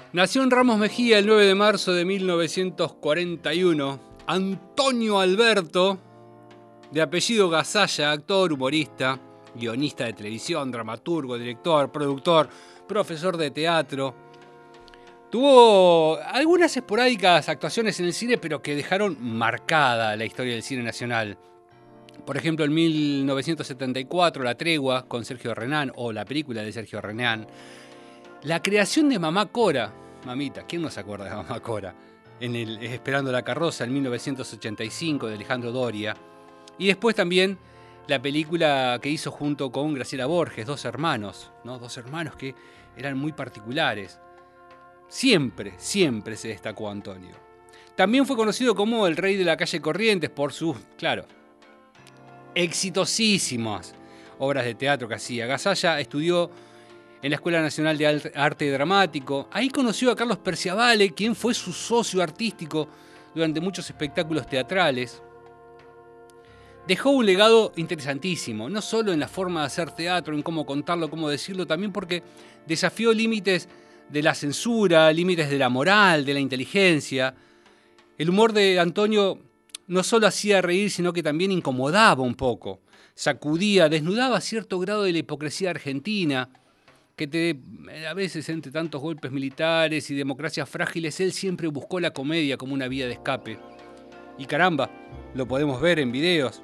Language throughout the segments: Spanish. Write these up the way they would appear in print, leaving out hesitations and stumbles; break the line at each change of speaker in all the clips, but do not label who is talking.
Nació en Ramos Mejía el 9 de marzo de 1941. Antonio Alberto, de apellido Gasalla, actor, humorista, guionista de televisión, dramaturgo, director, productor, profesor de teatro. Tuvo algunas esporádicas actuaciones en el cine, pero que dejaron marcada la historia del cine nacional. Por ejemplo, en 1974, La Tregua, con Sergio Renán, o la película de Sergio Renán. La creación de Mamá Cora, mamita, ¿quién no se acuerda de Mamá Cora? En el Esperando la carroza, en 1985, de Alejandro Doria. Y después también la película que hizo junto con Graciela Borges, Dos hermanos, ¿no? Dos hermanos que eran muy particulares. Siempre se destacó Antonio. También fue conocido como el rey de la calle Corrientes por sus, claro, exitosísimas obras de teatro que hacía. Gasalla estudió en la Escuela Nacional de Arte Dramático. Ahí conoció a Carlos Perciavale, quien fue su socio artístico durante muchos espectáculos teatrales. Dejó un legado interesantísimo, no solo en la forma de hacer teatro, en cómo contarlo, cómo decirlo, también porque desafió límites de la censura, límites de la moral, de la inteligencia. El humor de Antonio no solo hacía reír, sino que también incomodaba un poco, sacudía, desnudaba cierto grado de la hipocresía argentina, que a veces entre tantos golpes militares y democracias frágiles, él siempre buscó la comedia como una vía de escape. Y caramba, lo podemos ver en videos.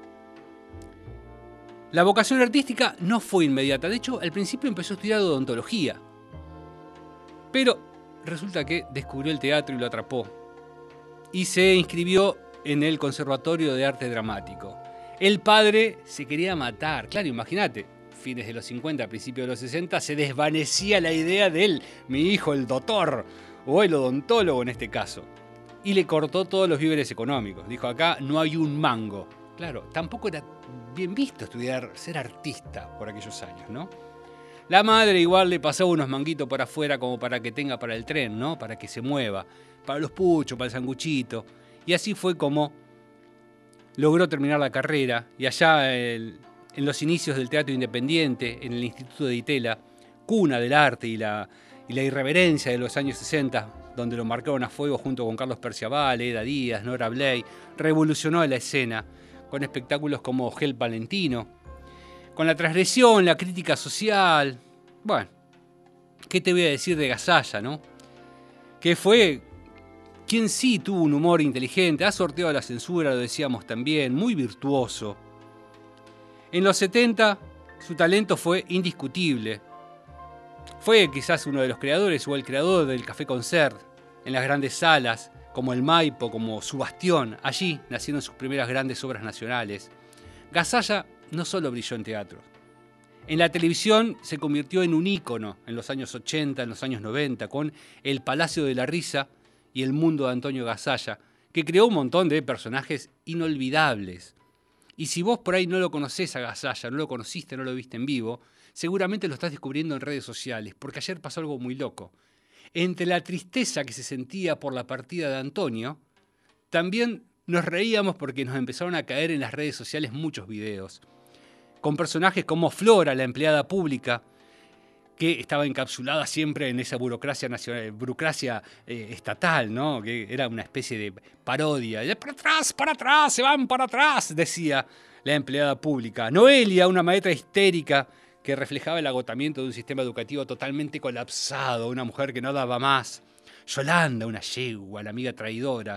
La vocación artística no fue inmediata, de hecho al principio empezó a estudiar odontología. Pero resulta que descubrió el teatro y lo atrapó. Y se inscribió en el Conservatorio de Arte Dramático. El padre se quería matar, claro, imagínate. Fines de los 50, principios de los 60, se desvanecía la idea de él, mi hijo, el doctor, o el odontólogo en este caso. Y le cortó todos los víveres económicos. Dijo, acá no hay un mango. Claro, tampoco era bien visto estudiar, ser artista por aquellos años, ¿no? La madre igual le pasaba unos manguitos por afuera como para que tenga para el tren, ¿no? Para que se mueva, para los puchos, para el sanguchito. Y así fue como logró terminar la carrera. Y allá en los inicios del teatro independiente, en el Instituto de Itela, cuna del arte y la irreverencia de los años 60, donde lo marcaron a fuego junto con Carlos Perciavale, Eda Díaz, Nora Bley, revolucionó la escena con espectáculos como Gel Valentino, con la transgresión, la crítica social. Bueno, ¿qué te voy a decir de Gasalla, no? Que fue quien sí tuvo un humor inteligente, ha sorteado la censura, lo decíamos también, muy virtuoso. En los 70 su talento fue indiscutible. Fue quizás uno de los creadores o el creador del Café Concert, en las grandes salas, como el Maipo, como su bastión. Allí nacieron sus primeras grandes obras nacionales. Gasalla no solo brilló en teatro. En la televisión se convirtió en un ícono en los años 80, en los años 90, con El Palacio de la Risa y El Mundo de Antonio Gasalla, que creó un montón de personajes inolvidables. Y si vos por ahí no lo conocés a Gasalla, no lo conociste, no lo viste en vivo, seguramente lo estás descubriendo en redes sociales, porque ayer pasó algo muy loco. Entre la tristeza que se sentía por la partida de Antonio, también nos reíamos porque nos empezaron a caer en las redes sociales muchos videos, con personajes como Flora, la empleada pública, que estaba encapsulada siempre en esa burocracia nacional, burocracia estatal, ¿no? Que era una especie de parodia. Para atrás, se van para atrás, decía la empleada pública. Noelia, una maestra histérica que reflejaba el agotamiento de un sistema educativo totalmente colapsado, una mujer que no daba más. Yolanda, una yegua, la amiga traidora.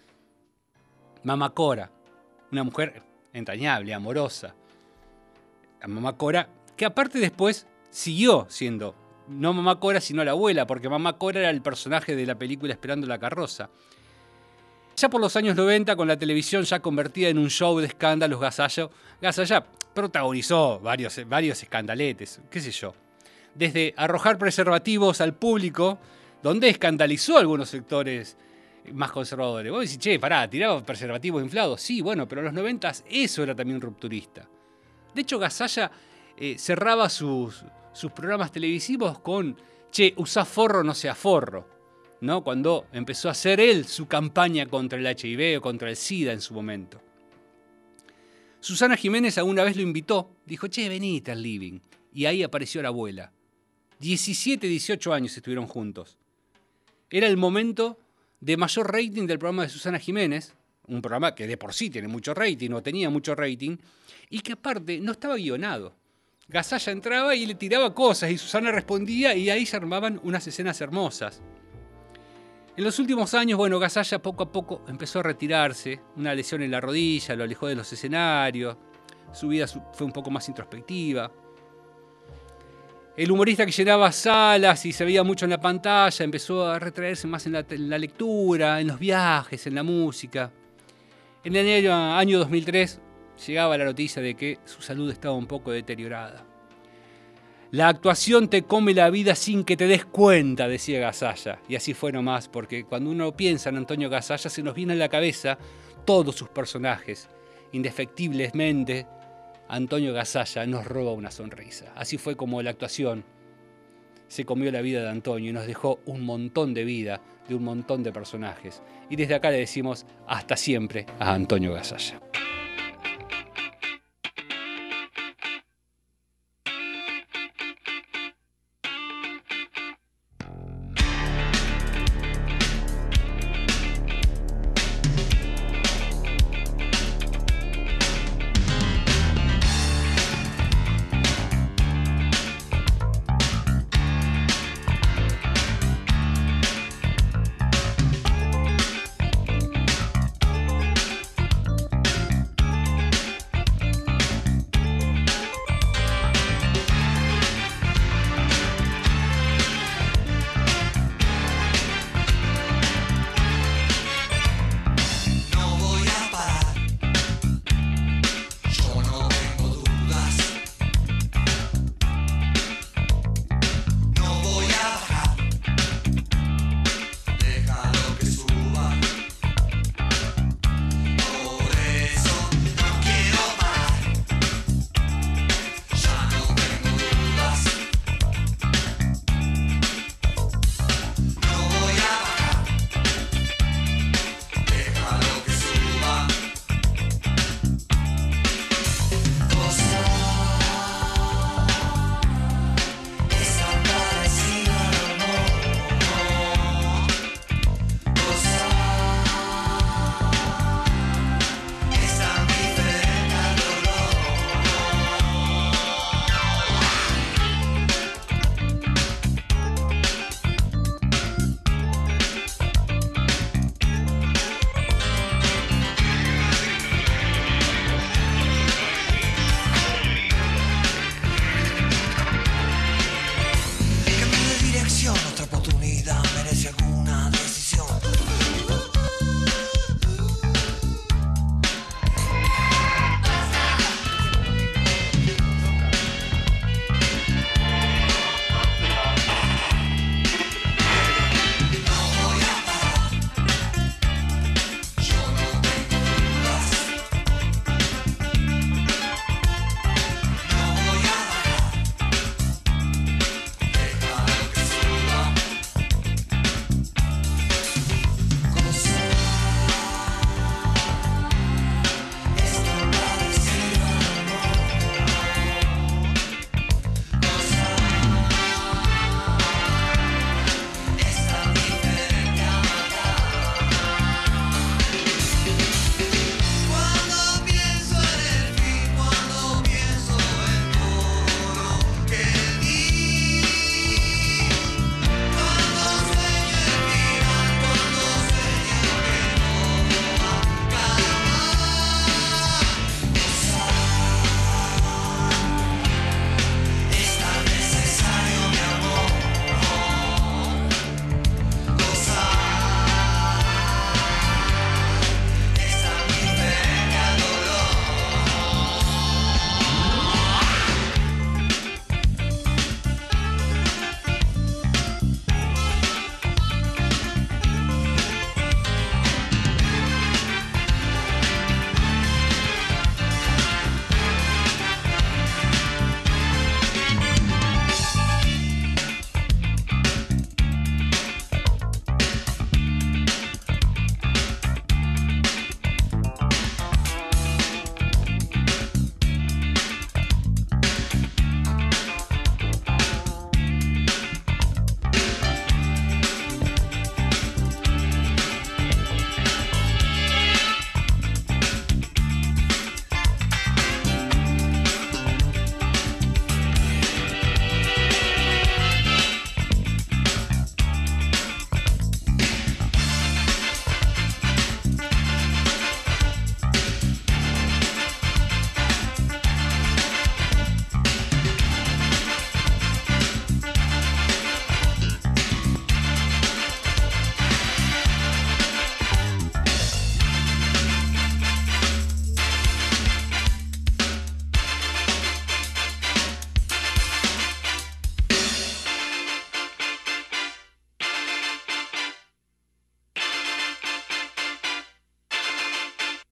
Mamá Cora, una mujer entrañable, amorosa. La Mamá Cora, que aparte después siguió siendo, no Mamá Cora, sino la abuela, porque Mamá Cora era el personaje de la película Esperando la carroza. Ya por los años 90, con la televisión ya convertida en un show de escándalos, Gasalla protagonizó varios escandaletes, qué sé yo. Desde arrojar preservativos al público, donde escandalizó a algunos sectores más conservadores. Vos decís, che, pará, tiraba preservativos inflados. Sí, bueno, pero en los 90 eso era también rupturista. De hecho, Gasalla cerraba sus programas televisivos con, che, usá forro, no sea forro, ¿no? Cuando empezó a hacer él su campaña contra el HIV o contra el SIDA en su momento. Susana Jiménez alguna vez lo invitó, dijo, che, venite al living. Y ahí apareció la abuela. 17, 18 años estuvieron juntos. Era el momento de mayor rating del programa de Susana Jiménez, un programa que de por sí tiene mucho rating, o tenía mucho rating, y que aparte no estaba guionado. Gasalla entraba y le tiraba cosas y Susana respondía y ahí se armaban unas escenas hermosas. En los últimos años, bueno, Gasalla poco a poco empezó a retirarse, una lesión en la rodilla, lo alejó de los escenarios, su vida fue un poco más introspectiva. El humorista que llenaba salas y se veía mucho en la pantalla empezó a retraerse más en la lectura, en los viajes, en la música. En el año 2003 llegaba la noticia de que su salud estaba un poco deteriorada. La actuación te come la vida sin que te des cuenta, decía Gasalla. Y así fue nomás, porque cuando uno piensa en Antonio Gasalla se nos viene a la cabeza todos sus personajes. Indefectiblemente, Antonio Gasalla nos roba una sonrisa. Así fue como la actuación se comió la vida de Antonio y nos dejó un montón de vida de un montón de personajes. Y desde acá le decimos hasta siempre a Antonio Gasalla.